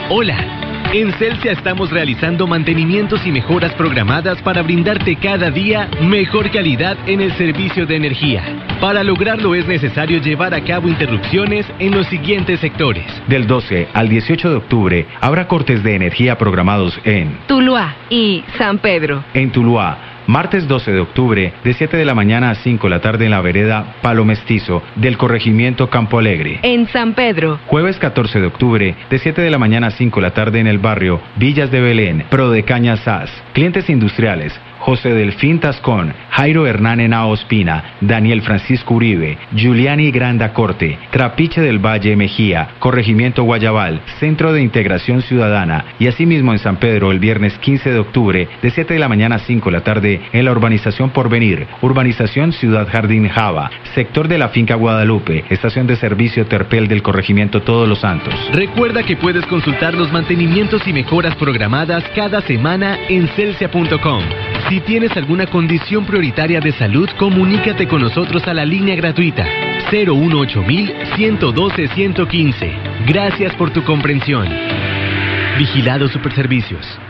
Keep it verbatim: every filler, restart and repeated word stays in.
Hola. En Celsia estamos realizando mantenimientos y mejoras programadas para brindarte cada día mejor calidad en el servicio de energía. Para lograrlo es necesario llevar a cabo interrupciones en los siguientes sectores. Del doce al dieciocho de octubre habrá cortes de energía programados en Tuluá y San Pedro. En Tuluá, martes doce de octubre, de siete de la mañana a cinco de la tarde en la vereda Palo Mestizo del corregimiento Campo Alegre. En San Pedro, Jueves catorce de octubre, de siete de la mañana a cinco de la tarde en el barrio Villas de Belén, Prodecaña S A S. Clientes industriales: José Delfín Tascón, Jairo Hernán Henao Ospina, Daniel Francisco Uribe, Giuliani Granda Corte, Trapiche del Valle Mejía, Corregimiento Guayabal, Centro de Integración Ciudadana, y asimismo en San Pedro el viernes quince de octubre, de siete de la mañana a cinco de la tarde en la urbanización Porvenir, urbanización Ciudad Jardín Java, sector de la Finca Guadalupe, estación de servicio Terpel del corregimiento Todos los Santos. Recuerda que puedes consultar los mantenimientos y mejoras programadas cada semana en celsia punto com. Si tienes alguna condición prioritaria de salud, comunícate con nosotros a la línea gratuita cero uno ocho mil, ciento doce, ciento quince. Gracias por tu comprensión. Vigilado Superservicios.